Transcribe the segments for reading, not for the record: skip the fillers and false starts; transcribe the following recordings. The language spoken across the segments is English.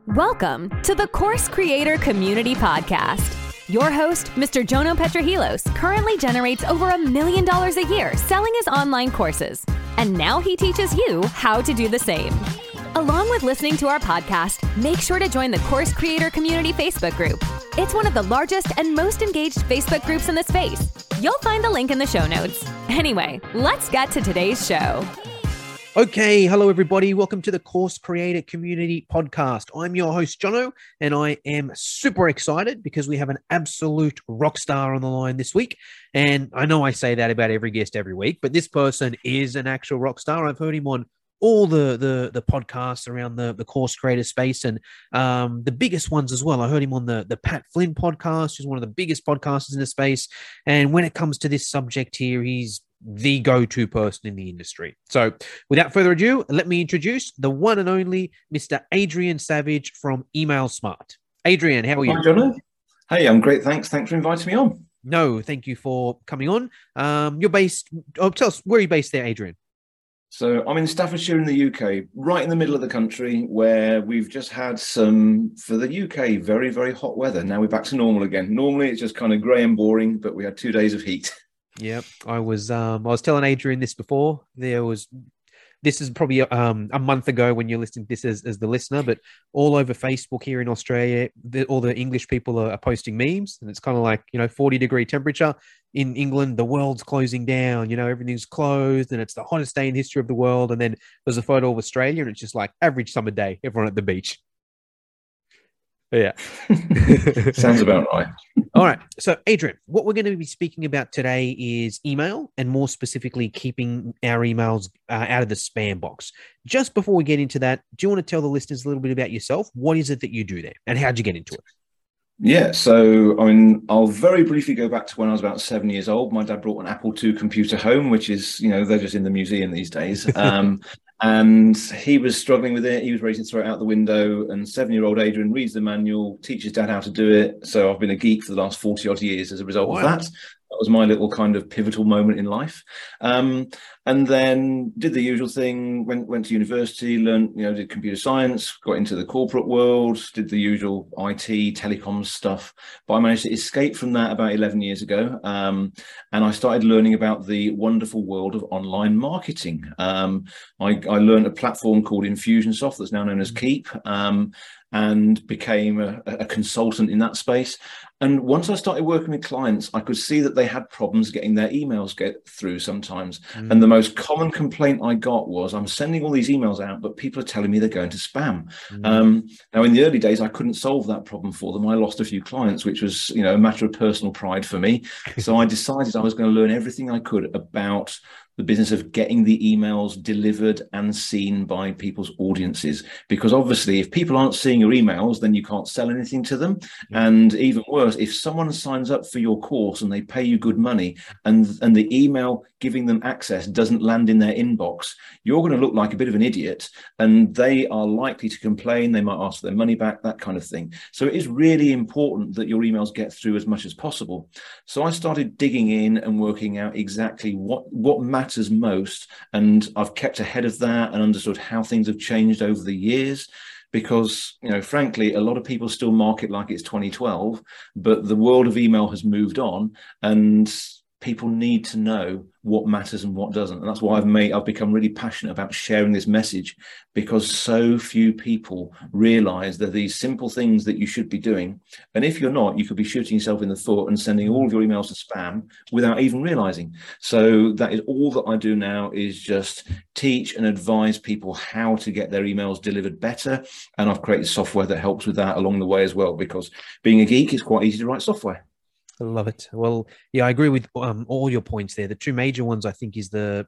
Welcome to the Course Creator Community Podcast. Your host, Mr. Jono Petrohilos, currently generates over $1 million a year selling his online courses. And now he teaches you how to do the same. Along with listening to our podcast, make sure to join the Course Creator Community Facebook group. It's one of the largest and most engaged Facebook groups in the space. You'll find the link in the show notes. Anyway, let's get to today's show. Okay, hello everybody. Welcome to the Course Creator Community Podcast. I'm your host, Jono, and I am super excited because we have an absolute rock star on the line this week. And I know I say that about every guest every week, but this person is an actual rock star. I've heard him on all the podcasts around the course creator space and the biggest ones as well. I heard him on the Pat Flynn podcast, who's one of the biggest podcasters in the space. And when it comes to this subject here, he's the go-to person in the industry. So without further ado, let me introduce the one and only Mr. Adrian Savage from Email Smart. Adrian, how are you? Hi, Jono. Hey, I'm great. Thanks for inviting me on. No, thank you for coming on. You're based, tell us, where are you based there, Adrian? So I'm in Staffordshire in the UK, right in the middle of the country, where we've just had some, for the UK, very, very hot weather. Now we're back to normal again. Normally it's just kind of grey and boring, but we had 2 days of heat. Yep, I was telling Adrian this before. This is probably a month ago when you're listening to this as the listener, but all over Facebook here in Australia, all the English people are posting memes, and it's kind of like, 40-degree temperature in England. The world's closing down, everything's closed, and it's the hottest day in the history of the world. And then there's a photo of Australia, and it's just like average summer day, everyone at the beach. Yeah. Sounds about right. All right. So, Adrian, what we're going to be speaking about today is email, and more specifically, keeping our emails out of the spam box. Just before we get into that, do you want to tell the listeners a little bit about yourself? What is it that you do there, and how'd you get into it? Yeah, so I'll very briefly go back to when I was about 7 years old. My dad brought an Apple II computer home, which is, they're just in the museum these days. And he was struggling with it. He was ready to throw it out the window. And 7-year-old Adrian reads the manual, teaches dad how to do it. So I've been a geek for the last 40 odd years as a result of that. That was my little kind of pivotal moment in life. And then did the usual thing, went to university, learned, did computer science, got into the corporate world, did the usual IT, telecoms stuff. But I managed to escape from that about 11 years ago. And I started learning about the wonderful world of online marketing. I learned a platform called Infusionsoft that's now known as Keep. And became a consultant in that space. And once I started working with clients, I could see that they had problems getting their emails get through sometimes. And the most common complaint I got was, I'm sending all these emails out, but people are telling me they're going to spam. Now, in the early days, I couldn't solve that problem for them. I lost a few clients, which was, a matter of personal pride for me. So I decided I was going to learn everything I could about the business of getting the emails delivered and seen by people's audiences. Because obviously, if people aren't seeing your emails, then you can't sell anything to them. And even worse, if someone signs up for your course and they pay you good money and the email giving them access doesn't land in their inbox, you're going to look like a bit of an idiot, and they are likely to complain. They might ask for their money back, that kind of thing. So it is really important that your emails get through as much as possible. So I started digging in and working out exactly what matters most. And I've kept ahead of that and understood how things have changed over the years. Because, frankly, a lot of people still market like it's 2012, but the world of email has moved on, and people need to know what matters and what doesn't. And that's why I've become really passionate about sharing this message, because so few people realize that these simple things that you should be doing. And if you're not, you could be shooting yourself in the foot and sending all of your emails to spam without even realizing. So that is all that I do now, is just teach and advise people how to get their emails delivered better. And I've created software that helps with that along the way as well, because being a geek, it's quite easy to write software. I love it. Well, yeah, I agree with all your points there. The two major ones, I think, is the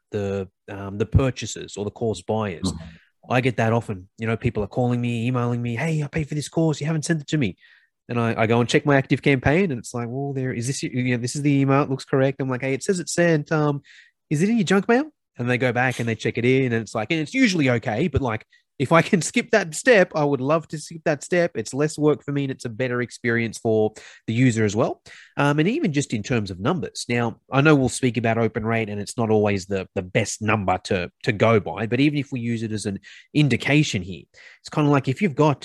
purchasers or the course buyers. I get that often. People are calling me, emailing me, "Hey, I paid for this course. You haven't sent it to me." And I go and check my active campaign, and it's like, "Well, this is the email. It looks correct." I'm like, "Hey, it says it's sent. Is it in your junk mail?" And they go back and they check it in, and it's usually okay, but like, if I can skip that step, I would love to skip that step. It's less work for me, and it's a better experience for the user as well. And even just in terms of numbers. Now, I know we'll speak about open rate, and it's not always the best number to go by, but even if we use it as an indication here, it's kind of like if you've got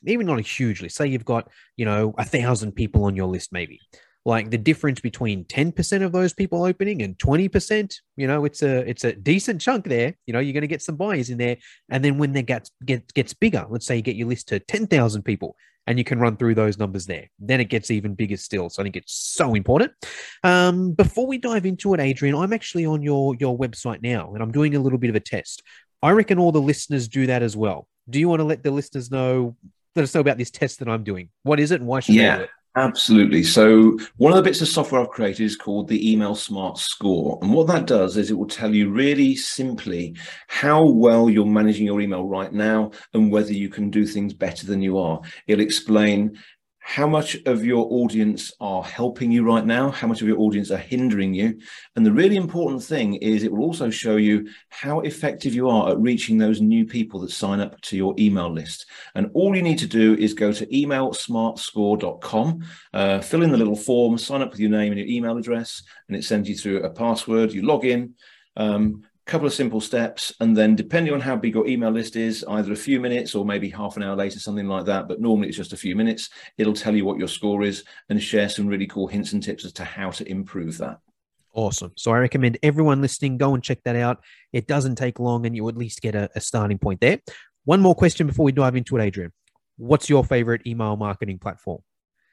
even not a huge list, say you've got, 1,000 people on your list, maybe. Like the difference between 10% of those people opening and 20%, it's a decent chunk there. You're going to get some buyers in there. And then when they gets bigger, let's say you get your list to 10,000 people and you can run through those numbers there, then it gets even bigger still. So I think it's so important. Before we dive into it, Adrian, I'm actually on your website now and I'm doing a little bit of a test. I reckon all the listeners do that as well. Do you want to let the listeners let us know about this test that I'm doing? What is it and why should they do it? Absolutely. So one of the bits of software I've created is called the Email Smart Score. And what that does is it will tell you really simply how well you're managing your email right now and whether you can do things better than you are. It'll explain how much of your audience are helping you right now, how much of your audience are hindering you. And the really important thing is it will also show you how effective you are at reaching those new people that sign up to your email list. And all you need to do is go to emailsmartscore.com, fill in the little form, sign up with your name and your email address, and it sends you through a password. You log in, couple of simple steps, and then depending on how big your email list is, either a few minutes or maybe half an hour later, something like that, but normally it's just a few minutes, it'll tell you what your score is and share some really cool hints and tips as to how to improve that. Awesome. So I recommend everyone listening, go and check that out. It doesn't take long and you at least get a starting point there. One more question before we dive into it, Adrian. What's your favorite email marketing platform?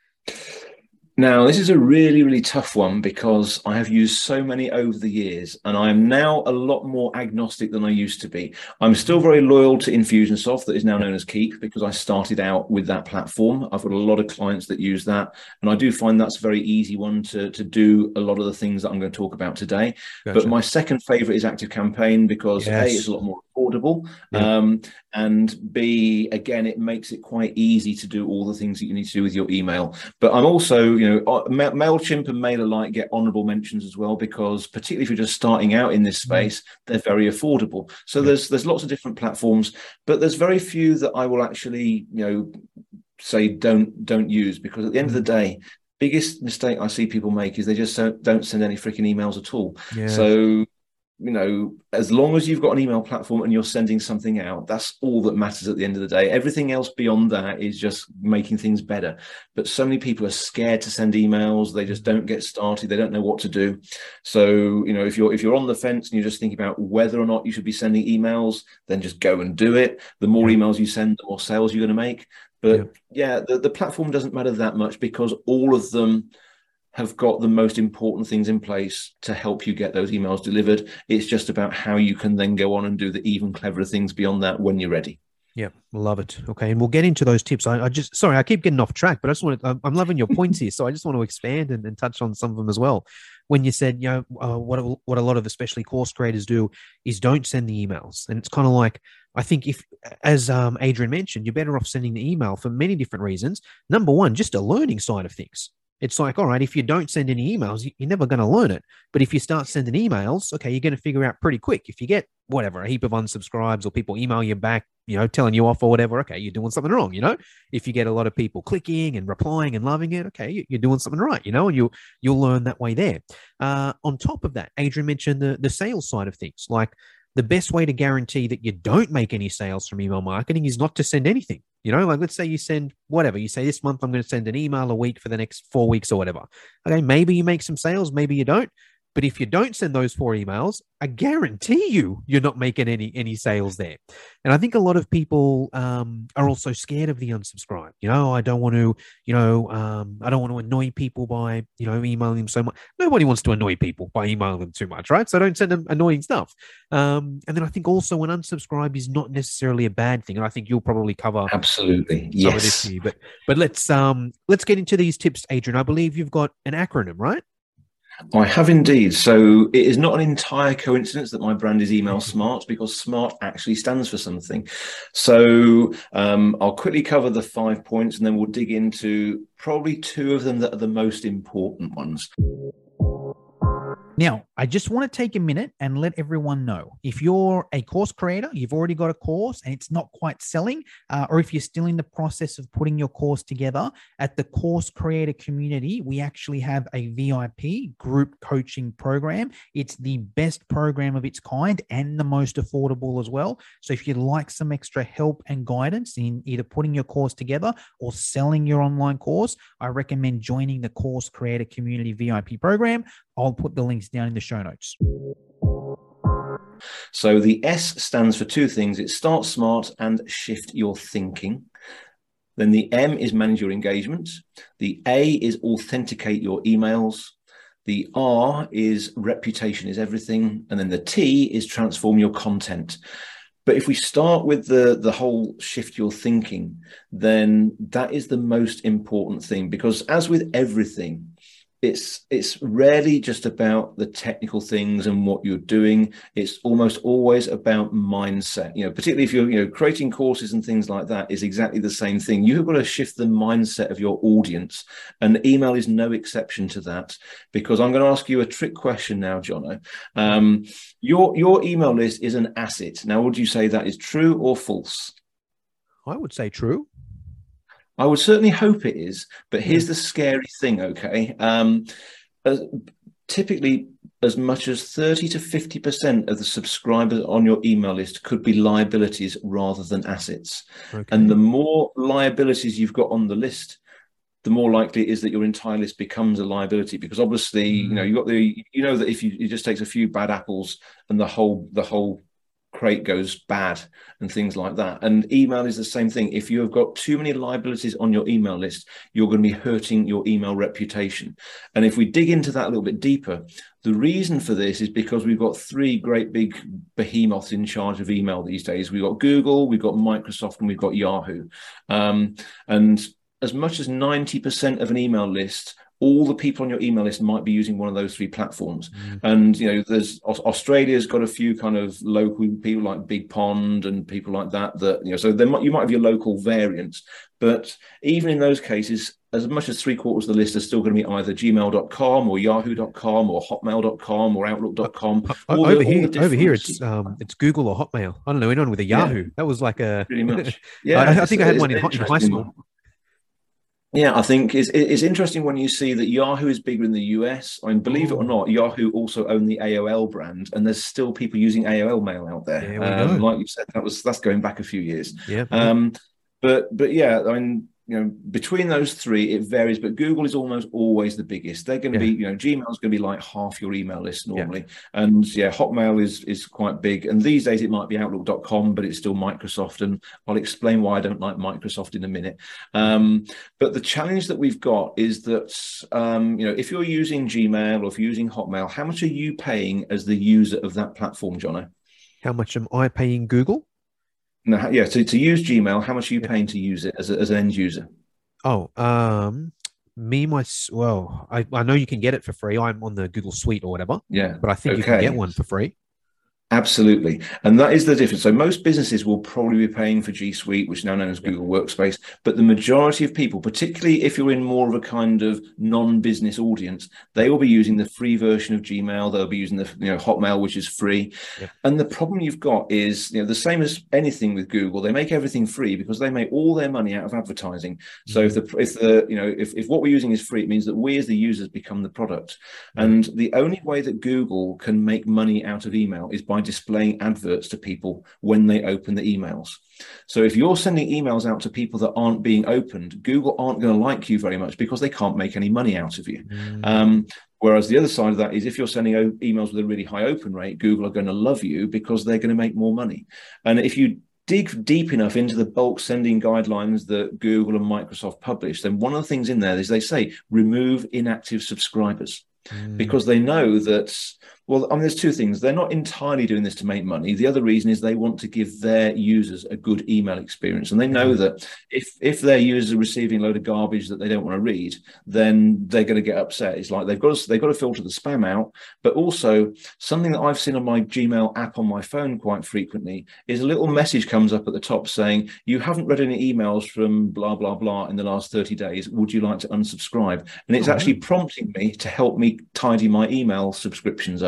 Now, this is a really, really tough one because I have used so many over the years and I am now a lot more agnostic than I used to be. I'm still very loyal to Infusionsoft, that is now known as Keap, because I started out with that platform. I've got a lot of clients that use that. And I do find that's a very easy one to do a lot of the things that I'm going to talk about today. Gotcha. But my second favorite is ActiveCampaign because A, it's a lot more affordable. Yeah. And B, again, it makes it quite easy to do all the things that you need to do with your email. But I'm also, MailChimp and MailerLite get honorable mentions as well, because particularly if you're just starting out in this space, they're very affordable. So there's lots of different platforms, but there's very few that I will actually, say don't use, because at the end of the day, biggest mistake I see people make is they just don't send any freaking emails at all. Yeah. So, as long as you've got an email platform and you're sending something out, that's all that matters at the end of the day. Everything else beyond that is just making things better. But so many people are scared to send emails. They just don't get started. They don't know what to do. So, if you're on the fence and you're just thinking about whether or not you should be sending emails, then just go and do it. The more emails you send, the more sales you're going to make. But the platform doesn't matter that much because all of them have got the most important things in place to help you get those emails delivered. It's just about how you can then go on and do the even cleverer things beyond that when you're ready. Yeah, love it. Okay, and we'll get into those tips. I keep getting off track, but I'm loving your points here, so I just want to expand and touch on some of them as well. When you said, what a lot of especially course creators do is don't send the emails, and it's kind of like, I think if, as Adrian mentioned, you're better off sending the email for many different reasons. Number one, just a learning side of things. It's like, all right, if you don't send any emails, you're never going to learn it. But if you start sending emails, okay, you're going to figure out pretty quick. If you get a heap of unsubscribes or people email you back, telling you off or whatever, okay, you're doing something wrong, If you get a lot of people clicking and replying and loving it, okay, you're doing something right, and you'll learn that way there. On top of that, Adrian mentioned the sales side of things. Like, the best way to guarantee that you don't make any sales from email marketing is not to send anything. Like let's say you send whatever. You say this month I'm going to send an email a week for the next 4 weeks or whatever. Okay, maybe you make some sales, maybe you don't. But if you don't send those 4 emails, I guarantee you're not making any sales there. And I think a lot of people are also scared of the unsubscribe. I don't want to, I don't want to annoy people by, emailing them so much. Nobody wants to annoy people by emailing them too much, right? So don't send them annoying stuff. And then I think also an unsubscribe is not necessarily a bad thing. And I think you'll probably cover absolutely some of this here. But let's get into these tips, Adrian. I believe you've got an acronym, right? I have indeed. So it is not an entire coincidence that my brand is Email Smart, because SMART actually stands for something. So I'll quickly cover the 5 points and then we'll dig into probably 2 of them that are the most important ones. Now, I just want to take a minute and let everyone know, if you're a course creator, you've already got a course and it's not quite selling, or if you're still in the process of putting your course together, at the Course Creator Community, we actually have a VIP group coaching program. It's the best program of its kind and the most affordable as well. So if you'd like some extra help and guidance in either putting your course together or selling your online course, I recommend joining the Course Creator Community VIP program. I'll put the links down in the show notes. So the S stands for two things. It's start smart and shift your thinking. Then the M is manage your engagement. The A is authenticate your emails. The R is reputation is everything. And then the T is transform your content. But if we start with the whole shift your thinking, then that is the most important thing, because as with everything, it's rarely just about the technical things and what you're doing. It's almost always about mindset. Particularly if you're creating courses and things like that, is exactly the same thing. You've got to shift the mindset of your audience, and email is no exception to that. Because I'm going to ask you a trick question now, Jono. Your email list is an asset. Now, would you say that is true or false? I would say true. I would certainly hope it is, but here's the scary thing, okay? Typically, as much as 30 to 50% of the subscribers on your email list could be liabilities rather than assets. Okay. And the more liabilities you've got on the list, the more likely it is that your entire list becomes a liability, because obviously, that if it just takes a few bad apples and the whole crate goes bad and things like that. And email is the same thing. If you have got too many liabilities on your email list, you're going to be hurting your email reputation. And if we dig into that a little bit deeper, the reason for this is because we've got three great big behemoths in charge of email these days. We've got Google, we've got Microsoft, and we've got Yahoo. And as much as 90% of an email list, all the people on your email list might be using one of those three platforms. And, there's Australia's got a few kind of local people like Big Pond and people like that, so you might have your local variants. But even in those cases, as much as 3/4 of the list are still going to be either gmail.com or yahoo.com or hotmail.com or outlook.com. Over here, it's Google or Hotmail. I don't know anyone with a Yahoo. Yeah. That was like a... Pretty much. Yeah, I think I had one in high school. Yeah, I think it's interesting when you see that Yahoo is bigger in the US. I mean, believe it or not, Yahoo also owned the AOL brand, and there's still people using AOL mail out there. Yeah, like you said, that's going back a few years. Yeah. But yeah, I mean, between those three, it varies, but Google is almost always the biggest. They're going to be, Gmail is going to be like half your email list normally. Yeah. And Hotmail is quite big. And these days it might be outlook.com, but it's still Microsoft. And I'll explain why I don't like Microsoft in a minute. But the challenge that we've got is that, if you're using Gmail or if you're using Hotmail, how much are you paying as the user of that platform, Jono? How much am I paying Google? No, yeah. So to use Gmail, how much are you paying to use it as an end user? Oh, I know you can get it for free. I'm on the Google Suite or whatever. Yeah, but I think you can get one for free. Absolutely. And that is the difference. So most businesses will probably be paying for G Suite, which is now known as Google Workspace. But the majority of people, particularly if you're in more of a kind of non-business audience, they will be using the free version of Gmail. They'll be using the Hotmail, which is free. Yep. And the problem you've got is the same as anything with Google. They make everything free because they make all their money out of advertising. So if what we're using is free, it means that we as the users become the product. And the only way that Google can make money out of email is by displaying adverts to people when they open the emails. So if you're sending emails out to people that aren't being opened, Google aren't going to like you very much because they can't make any money out of you. Whereas the other side of that is if you're sending emails with a really high open rate, Google are going to love you because they're going to make more money. And if you dig deep enough into the bulk sending guidelines that Google and Microsoft publish, then one of the things in there is they say remove inactive subscribers. Because they know that, there's two things. They're not entirely doing this to make money. The other reason is they want to give their users a good email experience. And they know that if their users are receiving a load of garbage that they don't want to read, then they're going to get upset. It's like they've got to filter the spam out. But also something that I've seen on my Gmail app on my phone quite frequently is a little message comes up at the top saying, you haven't read any emails from blah, blah, blah in the last 30 days. Would you like to unsubscribe? And it's actually prompting me to help me tidy my email subscriptions up.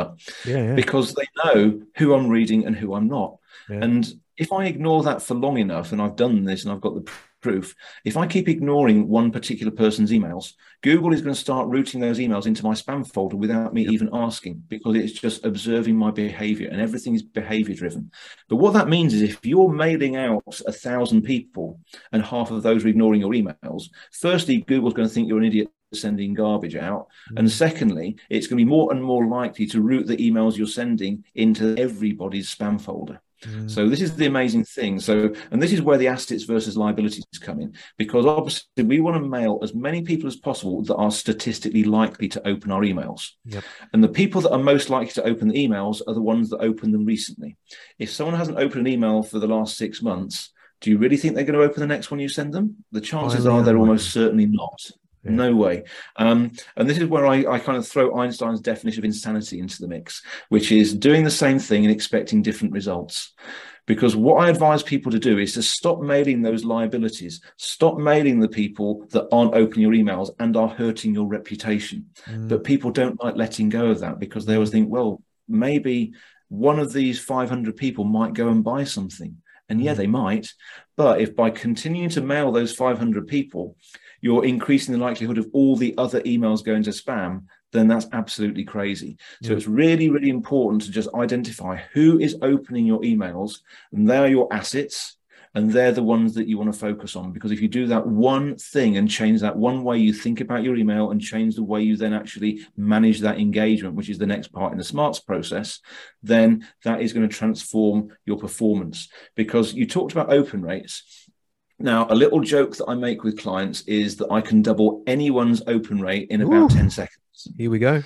spammer, Yeah. because they know who I'm reading and who I'm not. Yeah. And if I ignore that for long enough, and I've done this and I've got the proof, if I keep ignoring one particular person's emails, Google is going to start routing those emails into my spam folder without me even asking, because it's just observing my behavior, and everything is behavior driven. But what that means is if you're mailing out 1,000 people and half of those are ignoring your emails, firstly, Google's going to think you're an idiot sending garbage out. And secondly, it's going to be more and more likely to route the emails you're sending into everybody's spam folder. So this is the amazing thing. So, and this is where the assets versus liabilities come in, because obviously we want to mail as many people as possible that are statistically likely to open our emails. Yep. And the people that are most likely to open the emails are the ones that open them recently. If someone hasn't opened an email for the last 6 months, do you really think they're going to open the next one you send them? The chances are they're almost certainly not. Yeah. No way. And this is where I kind of throw Einstein's definition of insanity into the mix, which is doing the same thing and expecting different results. Because what I advise people to do is to stop mailing those liabilities, stop mailing the people that aren't opening your emails and are hurting your reputation. But people don't like letting go of that, because they always think, well, maybe one of these 500 people might go and buy something. And yeah, they might. But if by continuing to mail those 500 people, you're increasing the likelihood of all the other emails going to spam, then that's absolutely crazy. So it's really, really important to just identify who is opening your emails, and they're your assets, and they're the ones that you want to focus on. Because if you do that one thing and change that one way you think about your email and change the way you then actually manage that engagement, which is the next part in the SMARTS process, then that is going to transform your performance. Because you talked about open rates. Now, a little joke that I make with clients is that I can double anyone's open rate in about 10 seconds. Here we go.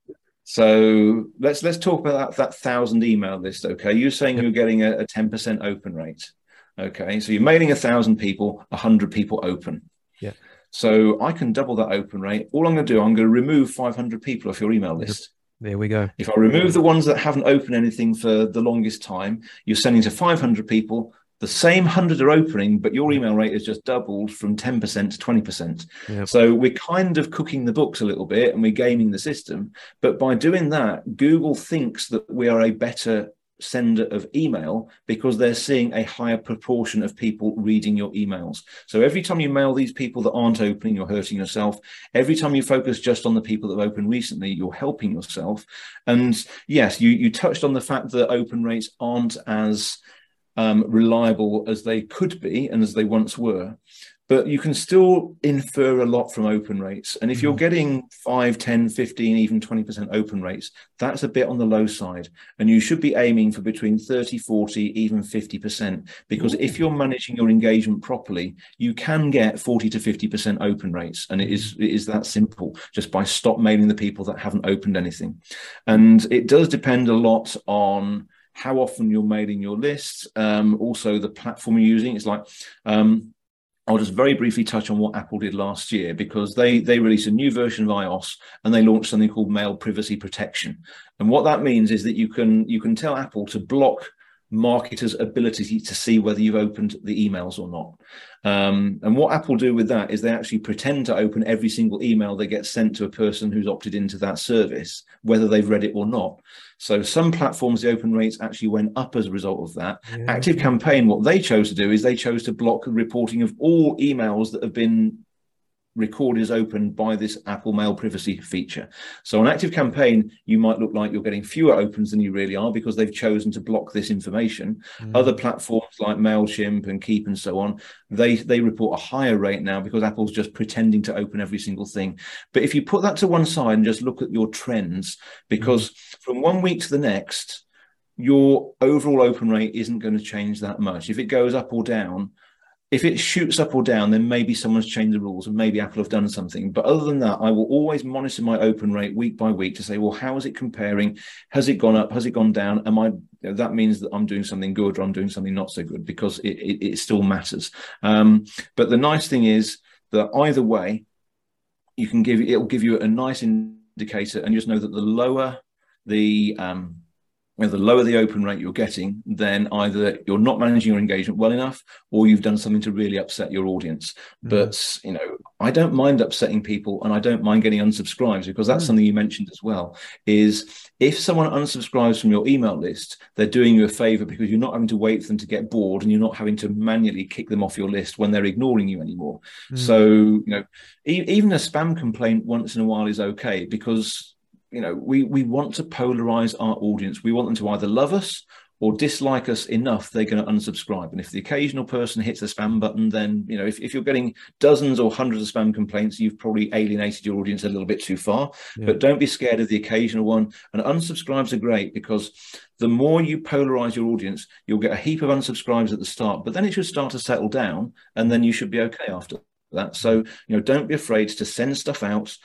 So let's talk about that 1,000 email list. Okay, you're saying you're getting a 10% open rate. Okay, so you're mailing 1,000 people, 100 people open. Yeah. So I can double that open rate. All I'm going to do, I'm going to remove 500 people off your email list. There we go. If I remove the ones that haven't opened anything for the longest time, you're sending to 500 people. The same 100 are opening, but your email rate has just doubled from 10% to 20%. Yep. So we're kind of cooking the books a little bit, and we're gaming the system. But by doing that, Google thinks that we are a better sender of email because they're seeing a higher proportion of people reading your emails. So every time you mail these people that aren't opening, you're hurting yourself. Every time you focus just on the people that have opened recently, you're helping yourself. And yes, you touched on the fact that open rates aren't as reliable as they could be and as they once were, but you can still infer a lot from open rates. And if you're getting 5, 10, 15, even 20% open rates, that's a bit on the low side. And you should be aiming for between 30, 40, even 50%, because if you're managing your engagement properly, you can get 40 to 50% open rates. And it is that simple, just by stop mailing the people that haven't opened anything. And it does depend a lot on how often you're mailing your lists, also the platform you're using. It's like, I'll just very briefly touch on what Apple did last year, because they released a new version of iOS and they launched something called Mail Privacy Protection. And what that means is that you can tell Apple to block marketers' ability to see whether you've opened the emails or not. And what Apple do with that is they actually pretend to open every single email that gets sent to a person who's opted into that service, whether they've read it or not. So some platforms, the open rates actually went up as a result of that. Yeah. ActiveCampaign, what they chose to do is they chose to block the reporting of all emails that have been recorded as open by this Apple Mail Privacy feature. So on ActiveCampaign, you might look like you're getting fewer opens than you really are because they've chosen to block this information. Other platforms like MailChimp and Keep and so on, they report a higher rate now because Apple's just pretending to open every single thing. But if you put that to one side and just look at your trends, because from 1 week to the next, your overall open rate isn't going to change that much. If it goes up or down, if it shoots up or down, then maybe someone's changed the rules and maybe Apple have done something. But other than that, I will always monitor my open rate week by week to say, well, how is it comparing? Has it gone up? Has it gone down? That means that I'm doing something good or I'm doing something not so good, because it still matters. But the nice thing is that either way, it'll give you a nice indicator, and just know that the lower the the lower the open rate you're getting, then either you're not managing your engagement well enough, or you've done something to really upset your audience. But, I don't mind upsetting people, and I don't mind getting unsubscribes, because that's something you mentioned as well, is if someone unsubscribes from your email list, they're doing you a favor, because you're not having to wait for them to get bored, and you're not having to manually kick them off your list when they're ignoring you anymore. So, even a spam complaint once in a while is okay, because we want to polarize our audience. We want them to either love us or dislike us enough they're going to unsubscribe. And if the occasional person hits the spam button, then if you're getting dozens or hundreds of spam complaints, you've probably alienated your audience a little bit too far. But don't be scared of the occasional one. And unsubscribes are great, because the more you polarize your audience, you'll get a heap of unsubscribes at the start, but then it should start to settle down, and then you should be okay after that. So don't be afraid to send stuff out.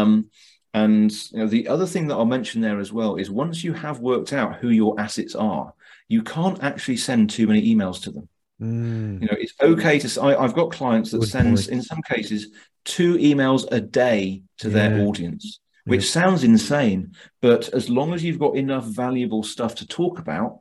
And the other thing that I'll mention there as well is, once you have worked out who your assets are, you can't actually send too many emails to them. It's okay to. I've got clients that sends, in some cases, 2 emails a day to their audience, which sounds insane. But as long as you've got enough valuable stuff to talk about,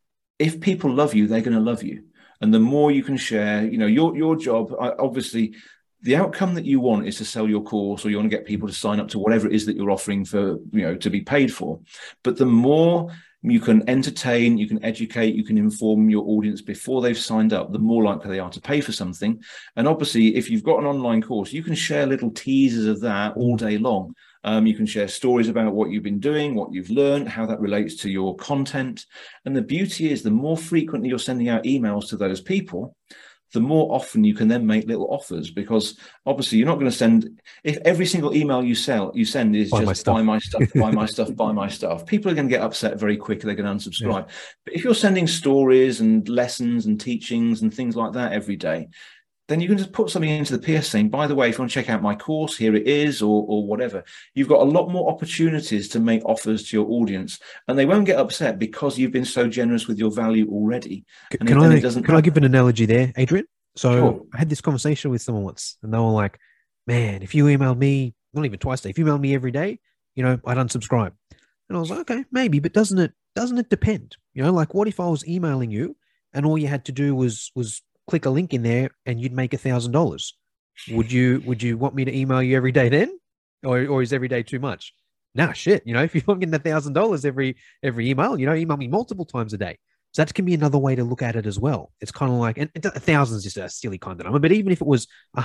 if people love you, they're going to love you. And the more you can share, your job, obviously, the outcome that you want is to sell your course, or you want to get people to sign up to whatever it is that you're offering for, to be paid for. But the more you can entertain, you can educate, you can inform your audience before they've signed up, the more likely they are to pay for something. And obviously, if you've got an online course, you can share little teasers of that all day long. You can share stories about what you've been doing, what you've learned, how that relates to your content. And the beauty is, the more frequently you're sending out emails to those people, the more often you can then make little offers, because obviously you're not going to send, if every single email you send is buy just buy my stuff, buy my stuff, buy my stuff, people are going to get upset very quickly. They're going to unsubscribe. But if you're sending stories and lessons and teachings and things like that every day, then you can just put something into the PS saying, by the way, if you want to check out my course, here it is, or whatever. You've got a lot more opportunities to make offers to your audience, and they won't get upset because you've been so generous with your value already. Can I give an analogy there, Adrian? So sure. I had this conversation with someone once, and they were like, man, if you emailed me, not even twice a day, if you emailed me every day, I'd unsubscribe. And I was like, okay, maybe, but doesn't it depend? Like, what if I was emailing you and all you had to do was click a link in there and you'd make $1,000? Would you want me to email you every day then? Or is every day too much? Nah, shit. If you're getting $1,000 every email, email me multiple times a day. So that can be another way to look at it as well. It's kind of like, and 1,000 is just a silly kind of number, but even if it was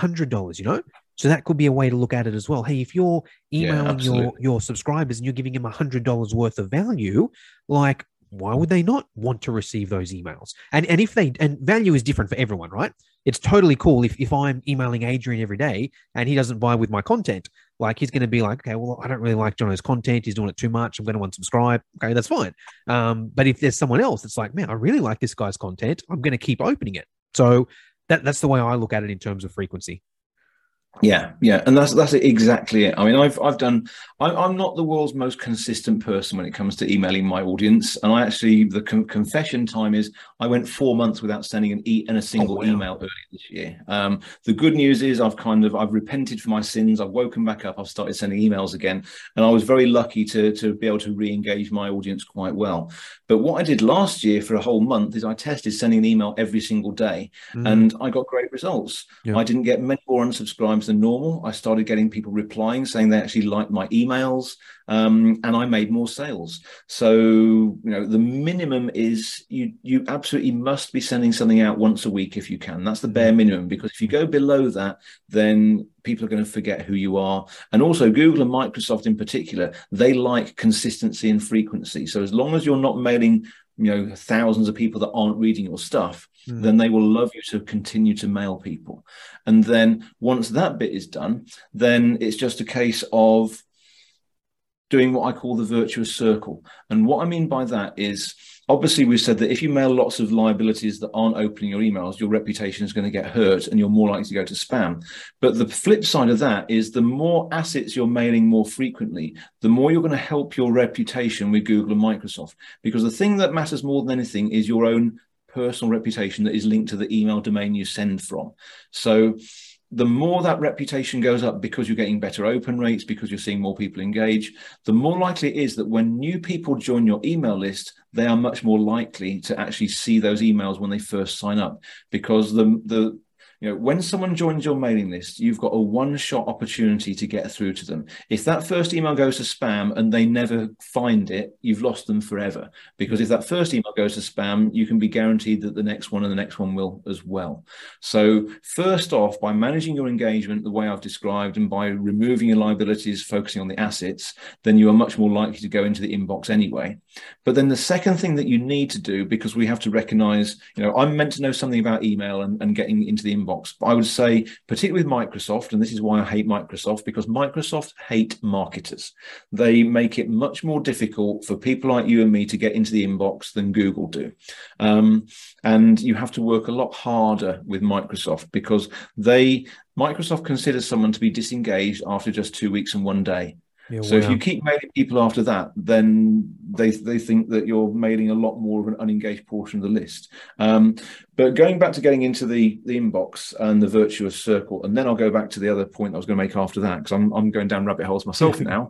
$100, so that could be a way to look at it as well. Hey, if you're emailing your subscribers and you're giving them $100 worth of value, like, why would they not want to receive those emails? And value is different for everyone, right? It's totally cool if I'm emailing Adrian every day and he doesn't buy with my content. Like, he's going to be like, okay, well, I don't really like Jono's content. He's doing it too much. I'm going to unsubscribe. Okay, that's fine. But if there's someone else that's like, man, I really like this guy's content, I'm going to keep opening it. So that's the way I look at it in terms of frequency. Yeah, and that's exactly it. I mean, I'm not the world's most consistent person when it comes to emailing my audience, and the confession time is I went 4 months without sending a single email earlier this year. The good news is I've repented for my sins. I've woken back up. I've started sending emails again, and I was very lucky to be able to re-engage my audience quite well. But what I did last year for a whole month is I tested sending an email every single day, and I got great results. Yeah. I didn't get many more unsubscribes than normal. I started getting people replying saying they actually liked my emails, and I made more sales. So the minimum is you absolutely must be sending something out once a week if you can. That's the bare minimum, because if you go below that, then people are going to forget who you are. And also Google and Microsoft in particular, they like consistency and frequency. So as long as you're not mailing thousands of people that aren't reading your stuff, then they will love you to continue to mail people. And then once that bit is done, then it's just a case of doing what I call the virtuous circle. And what I mean by that is, obviously we've said that if you mail lots of liabilities that aren't opening your emails, your reputation is going to get hurt and you're more likely to go to spam. But the flip side of that is, the more assets you're mailing more frequently, the more you're going to help your reputation with Google and Microsoft. Because the thing that matters more than anything is your own personal reputation that is linked to the email domain you send from. So the more that reputation goes up because you're getting better open rates, because you're seeing more people engage, the more likely it is that when new people join your email list, they are much more likely to actually see those emails when they first sign up, because when someone joins your mailing list, you've got a one-shot opportunity to get through to them. If that first email goes to spam and they never find it, you've lost them forever. Because if that first email goes to spam, you can be guaranteed that the next one and the next one will as well. So first off, by managing your engagement the way I've described, and by removing your liabilities, focusing on the assets, then you are much more likely to go into the inbox anyway. But then the second thing that you need to do, because we have to recognize, I'm meant to know something about email and getting into the inbox. But I would say, particularly with Microsoft, and this is why I hate Microsoft, because Microsoft hate marketers. They make it much more difficult for people like you and me to get into the inbox than Google do. And you have to work a lot harder with Microsoft, because Microsoft considers someone to be disengaged after just 2 weeks and 1 day. Yeah, so if you keep mailing people after that, then they think that you're mailing a lot more of an unengaged portion of the list. But going back to getting into the inbox and the virtuous circle, and then I'll go back to the other point I was going to make after that, because I'm going down rabbit holes myself now,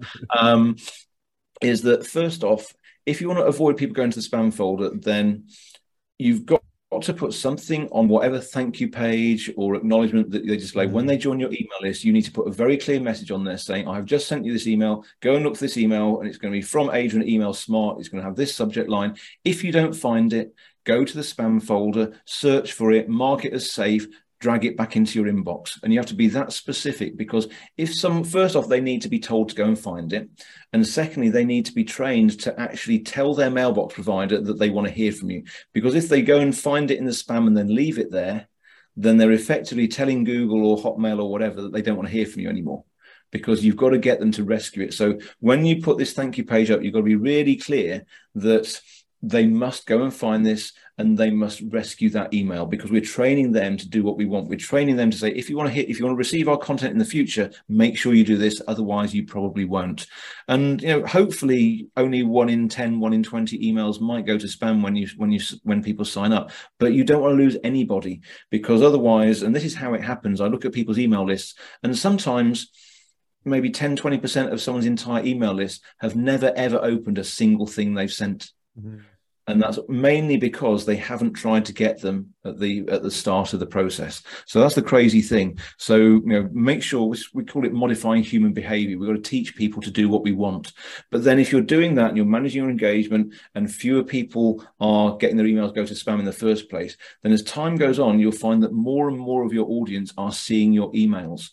is that first off, if you want to avoid people going to the spam folder, then you've got to put something on whatever thank you page or acknowledgement that they display. When they join your email list, you need to put a very clear message on there saying, I've just sent you this email, go and look for this email, and it's going to be from Adrian Email Smart. It's going to have this subject line. If you don't find it, go to the spam folder, search for it, mark it as safe, drag it back into your inbox. And you have to be that specific, because first off, they need to be told to go and find it. And secondly, they need to be trained to actually tell their mailbox provider that they want to hear from you. Because if they go and find it in the spam and then leave it there, then they're effectively telling Google or Hotmail or whatever that they don't want to hear from you anymore, because you've got to get them to rescue it. So when you put this thank you page up, you've got to be really clear that they must go and find this and they must rescue that email, because we're training them to do what we want. We're training them to say, if you want to receive our content in the future, make sure you do this. Otherwise, you probably won't. And hopefully, only 1 in 10, 1 in 20 emails might go to spam when people sign up. But you don't want to lose anybody, because otherwise, and this is how it happens. I look at people's email lists, and sometimes maybe 10, 20% of someone's entire email list have never ever opened a single thing they've sent. Mm-hmm. And that's mainly because they haven't tried to get them at the start of the process. So that's the crazy thing. So, make sure we call it modifying human behavior. We've got to teach people to do what we want. But then if you're doing that and you're managing your engagement and fewer people are getting their emails go to spam in the first place, then as time goes on, you'll find that more and more of your audience are seeing your emails.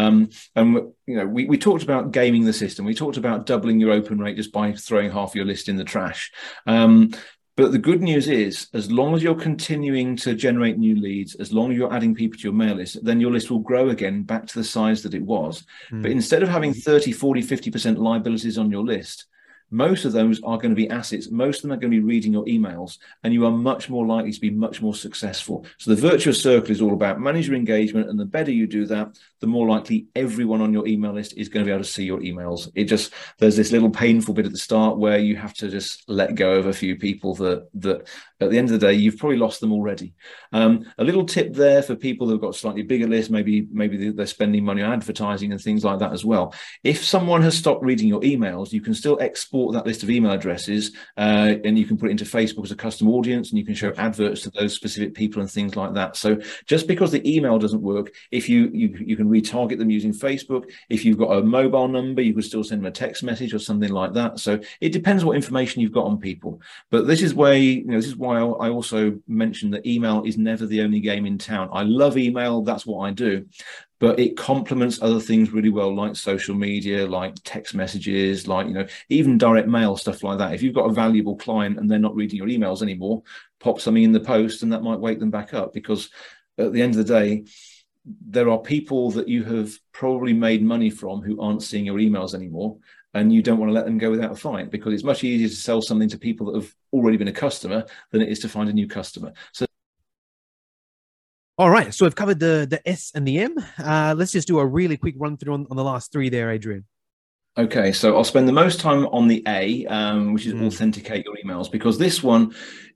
We talked about gaming the system. We talked about doubling your open rate just by throwing half your list in the trash. But the good news is, as long as you're continuing to generate new leads, as long as you're adding people to your mail list, then your list will grow again back to the size that it was. But instead of having 30, 40, 50% liabilities on your list, most of those are going to be assets. Most of them are going to be reading your emails, and you are much more likely to be much more successful. So the virtuous circle is all about manage your engagement, and the better you do that, the more likely everyone on your email list is going to be able to see your emails. There's this little painful bit at the start where you have to just let go of a few people that at the end of the day, you've probably lost them already. A little tip there for people who've got slightly bigger lists, maybe they're spending money on advertising and things like that as well. If someone has stopped reading your emails, you can still export that list of email addresses and you can put it into Facebook as a custom audience, and you can show adverts to those specific people and things like that. So just because the email doesn't work, if you can retarget them using Facebook. If you've got a mobile number, you could still send them a text message or something like that. So it depends what information you've got on people. But this is why I also mentioned that email is never the only game in town. I love email. That's what I do. But it complements other things really well, like social media, like text messages, like, even direct mail, stuff like that. If you've got a valuable client and they're not reading your emails anymore, pop something in the post and that might wake them back up, because at the end of the day, there are people that you have probably made money from who aren't seeing your emails anymore. And you don't want to let them go without a fight, because it's much easier to sell something to people that have already been a customer than it is to find a new customer. So, all right. So we've covered the S and the M. Let's just do a really quick run through on the last three there, Adrian. Okay, so I'll spend the most time on the A, which is authenticate your emails, because this one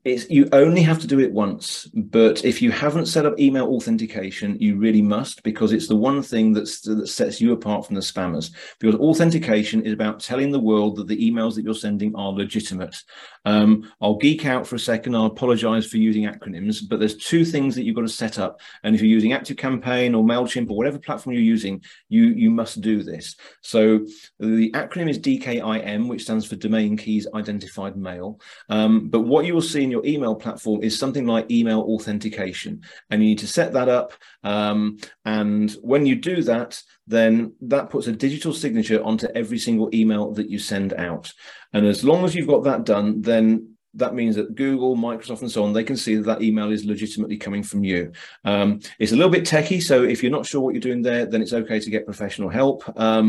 You only have to do it once, but if you haven't set up email authentication, you really must, because it's the one thing that sets you apart from the spammers. Because authentication is about telling the world that the emails that you're sending are legitimate. I'll geek out for a second. I'll apologize for using acronyms, but there's two things that you've got to set up. And if you're using ActiveCampaign or MailChimp or whatever platform you're using, you must do this. So the acronym is DKIM, which stands for Domain Keys Identified Mail. But what you will see in your email platform is something like email authentication, and you need to set that up. And when you do that, then that puts a digital signature onto every single email that you send out. And as long as you've got that done, then that means that Google, Microsoft, and so on, they can see that that email is legitimately coming from you. It's a little bit techie, so if you're not sure what you're doing there, then it's okay to get professional help.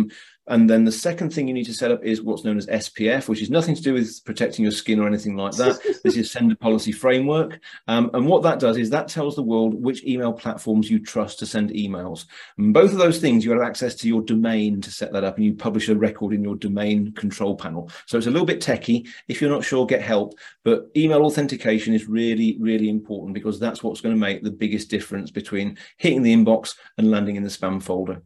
And then the second thing you need to set up is what's known as SPF, which is nothing to do with protecting your skin or anything like that. This is Sender Policy Framework. And what that does is that tells the world which email platforms you trust to send emails. And both of those things, you have access to your domain to set that up, and you publish a record in your domain control panel. So it's a little bit techie. If you're not sure, get help. But email authentication is really, really important, because that's what's going to make the biggest difference between hitting the inbox and landing in the spam folder.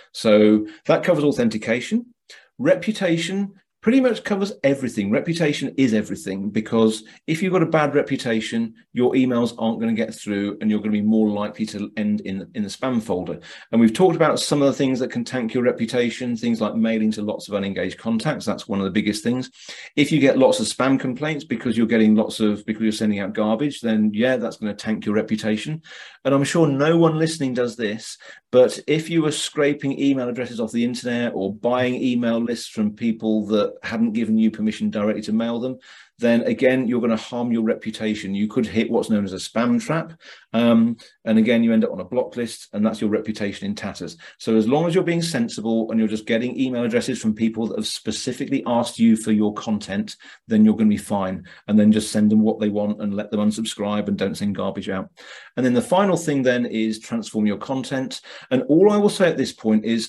So that covers authentication. Reputation pretty much covers everything. Reputation is everything, because if you've got a bad reputation, your emails aren't going to get through, and you're going to be more likely to end in the spam folder. And we've talked about some of the things that can tank your reputation, things like mailing to lots of unengaged contacts. That's one of the biggest things. If you get lots of spam complaints because you're getting because you're sending out garbage, then yeah, that's going to tank your reputation. And I'm sure no one listening does this, but if you were scraping email addresses off the internet or buying email lists from people that hadn't given you permission directly to mail them, then again, you're going to harm your reputation. You could hit what's known as a spam trap. And again, you end up on a block list, and that's your reputation in tatters. So as long as you're being sensible and you're just getting email addresses from people that have specifically asked you for your content, then you're going to be fine. And then just send them what they want and let them unsubscribe, and don't send garbage out. And then the final thing then is transform your content. And all I will say at this point is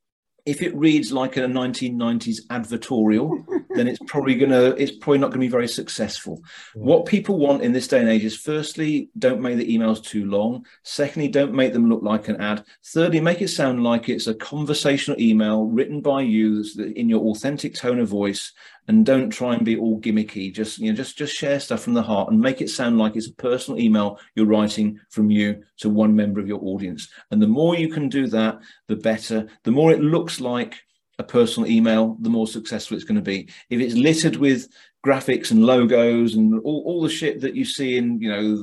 if it reads like a 1990s advertorial, then it's probably not going to be very successful. Yeah. What people want in this day and age is, firstly, don't make the emails too long. Secondly, don't make them look like an ad. Thirdly, make it sound like it's a conversational email written by you in your authentic tone of voice. And don't try and be all gimmicky. Just share stuff from the heart, and make it sound like it's a personal email you're writing from you to one member of your audience. And the more you can do that, the better. The more it looks like a personal email, the more successful it's going to be. If it's littered with graphics and logos and all the shit that you see in,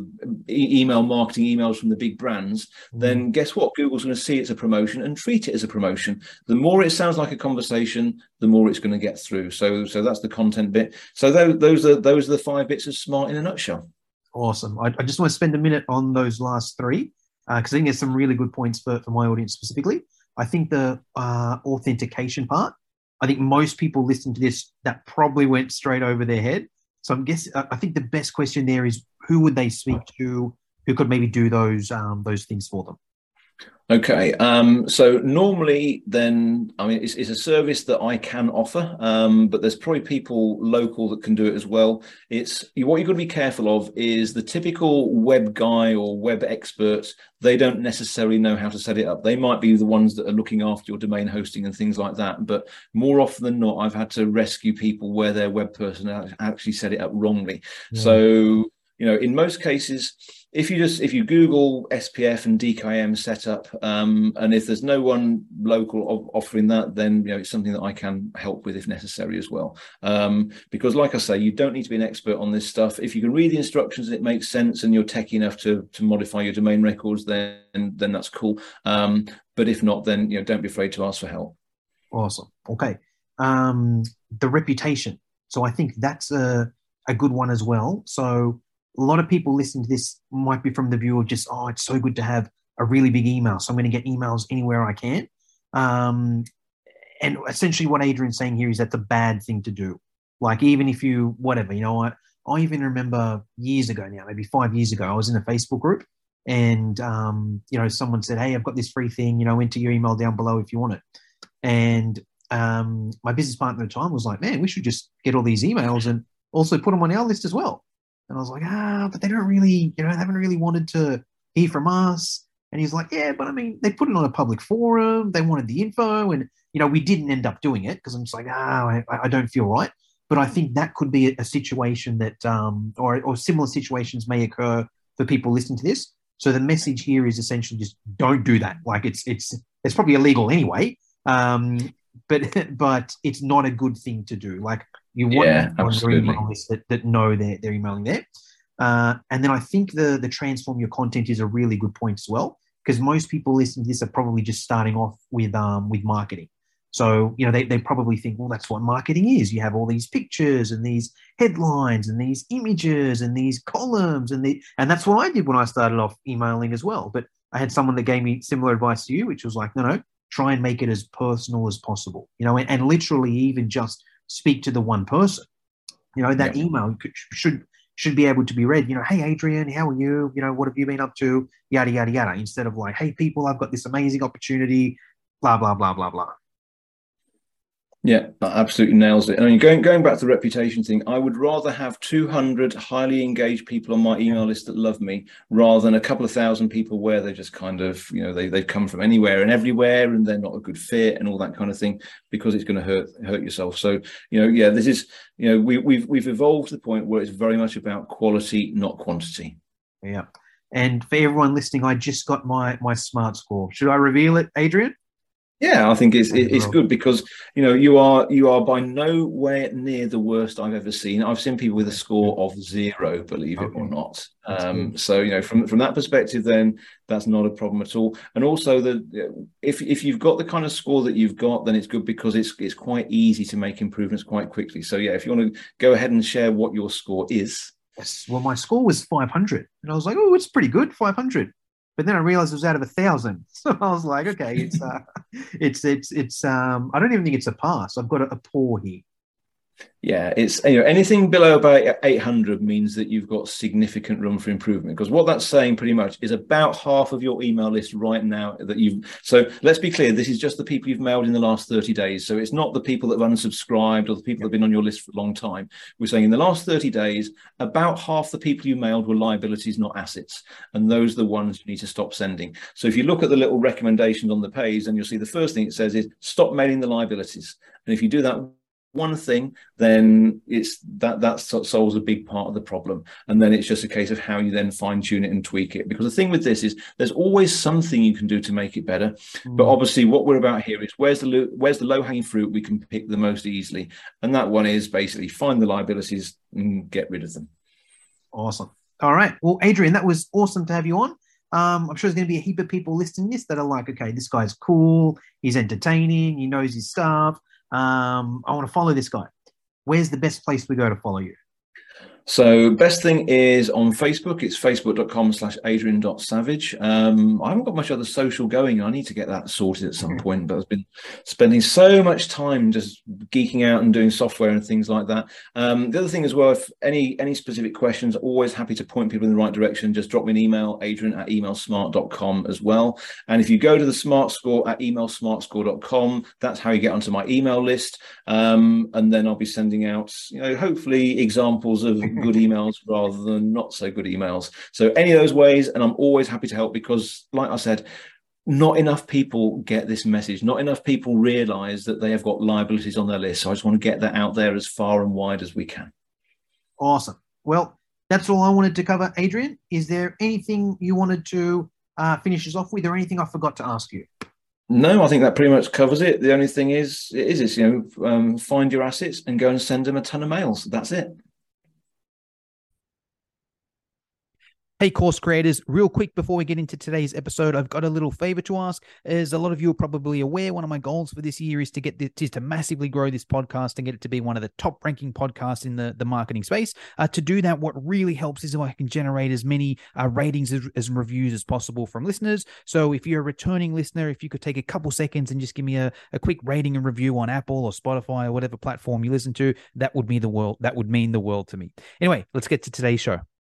email marketing emails from the big brands, then guess what? Google's going to see it's a promotion and treat it as a promotion. The more it sounds like a conversation, the more it's going to get through. So that's the content bit. So those are the 5 bits of SMART in a nutshell. Awesome. I just want to spend a minute on those last 3, because I think there's some really good points for my audience specifically. I think the authentication part, I think most people listening to this, that probably went straight over their head. So I think the best question there is, who would they speak to who could maybe do those things for them? Okay, so normally then, it's a service that I can offer, but there's probably people local that can do it as well. What you've got to be careful of is the typical web guy or web expert. They don't necessarily know how to set it up. They might be the ones that are looking after your domain hosting and things like that. But more often than not, I've had to rescue people where their web person actually set it up wrongly. Yeah. So, in most cases, if you Google SPF and DKIM setup, and if there's no one local offering that, then it's something that I can help with if necessary as well. Because, like I say, you don't need to be an expert on this stuff. If you can read the instructions and it makes sense, and you're techie enough to modify your domain records, then that's cool. But if not, then don't be afraid to ask for help. Awesome. Okay. The reputation. So I think that's a good one as well. So a lot of people listening to this might be from the view of just, it's so good to have a really big email, so I'm going to get emails anywhere I can. And essentially what Adrian's saying here is that's a bad thing to do. Like, even if you, whatever, I even remember years ago now, maybe 5 years ago, I was in a Facebook group, and, someone said, hey, I've got this free thing, enter your email down below if you want it. And my business partner at the time was like, man, we should just get all these emails and also put them on our list as well. And I was like, but they don't really, they haven't really wanted to hear from us. And he's like, yeah, but I mean, they put it on a public forum. They wanted the info. And, we didn't end up doing it because I'm just like, I don't feel right. But I think that could be a situation that, or similar situations may occur for people listening to this. So the message here is essentially just don't do that. Like it's probably illegal anyway. But it's not a good thing to do. Like you want on your email list that know they're emailing there. And then I think the transform your content is a really good point as well, because most people listening to this are probably just starting off with marketing. So, they probably think, well, that's what marketing is. You have all these pictures and these headlines and these images and these columns and that's what I did when I started off emailing as well. But I had someone that gave me similar advice to you, which was like, no, try and make it as personal as possible, and literally even just speak to the one person. That email should be able to be read, hey, Adrian, how are you? What have you been up to? Yada, yada, yada. Instead of like, hey, people, I've got this amazing opportunity, blah, blah, blah, blah, blah. Yeah, that absolutely nails it. I mean, going back to the reputation thing, I would rather have 200 highly engaged people on my email list that love me rather than a couple of thousand people where they're just kind of, they've come from anywhere and everywhere and they're not a good fit and all that kind of thing, because it's going to hurt yourself. So, this is, we've evolved to the point where it's very much about quality, not quantity. Yeah. And for everyone listening, I just got my smart score. Should I reveal it, Adrian? Yeah, I think it's good because you are by nowhere near the worst I've ever seen. I've seen people with a score of 0, believe it or not. So from that perspective, then that's not a problem at all. And also if you've got the kind of score that you've got, then it's good because it's quite easy to make improvements quite quickly. So yeah, if you want to go ahead and share what your score is. Yes. Well, my score was 500, and I was like, oh, it's pretty good, 500. But then I realized it was out of 1,000. So I was like, okay, it's I don't even think it's a pass. I've got a poor here. Yeah, it's anything below about 800 means that you've got significant room for improvement, because what that's saying pretty much is about half of your email list right now that so let's be clear, this is just the people you've mailed in the last 30 days. So it's not the people that have unsubscribed or the people that have been on your list for a long time. We're saying in the last 30 days, about half the people you mailed were liabilities, not assets. And those are the ones you need to stop sending. So if you look at the little recommendations on the page, then you'll see the first thing it says is stop mailing the liabilities. And if you do that one thing, then it's that solves a big part of the problem, and then it's just a case of how you then fine-tune it and tweak it. Because the thing with this is there's always something you can do to make it better, but obviously what we're about here is where's the low-hanging fruit we can pick the most easily, and that one is basically find the liabilities and get rid of them. Awesome. All right, well, Adrian, that was awesome to have you on. I'm sure there's going to be a heap of people listening to this that are like, okay, this guy's cool, he's entertaining, he knows his stuff. I want to follow this guy. Where's the best place we go to follow you? So best thing is on Facebook. It's facebook.com/adrian.savage. I haven't got much other social going. I need to get that sorted at some point, but I've been spending so much time just geeking out and doing software and things like that. The other thing as well, if any specific questions, always happy to point people in the right direction. Just drop me an email, adrian@emailsmart.com as well. And if you go to the Smart Score at emailsmartscore.com, that's how you get onto my email list. And then I'll be sending out, hopefully examples of good emails rather than not so good emails. So any of those ways, and I'm always happy to help, because like I said, not enough people get this message. Not enough people realize that they have got liabilities on their list. So I just want to get that out there as far and wide as we can. Awesome. Well, that's all I wanted to cover. Adrian, is there anything you wanted to finish us off with, or anything I forgot to ask you? No, I think that pretty much covers it. The only thing is find your assets and go and send them a ton of mails. That's it. Hey, course creators, real quick before we get into today's episode, I've got a little favor to ask. As a lot of you are probably aware, one of my goals for this year is to massively grow this podcast and get it to be one of the top ranking podcasts in the marketing space. To do that, what really helps is if I can generate as many ratings as reviews as possible from listeners. So if you're a returning listener, if you could take a couple seconds and just give me a quick rating and review on Apple or Spotify or whatever platform you listen to, that would mean the world to me. Anyway, let's get to today's show.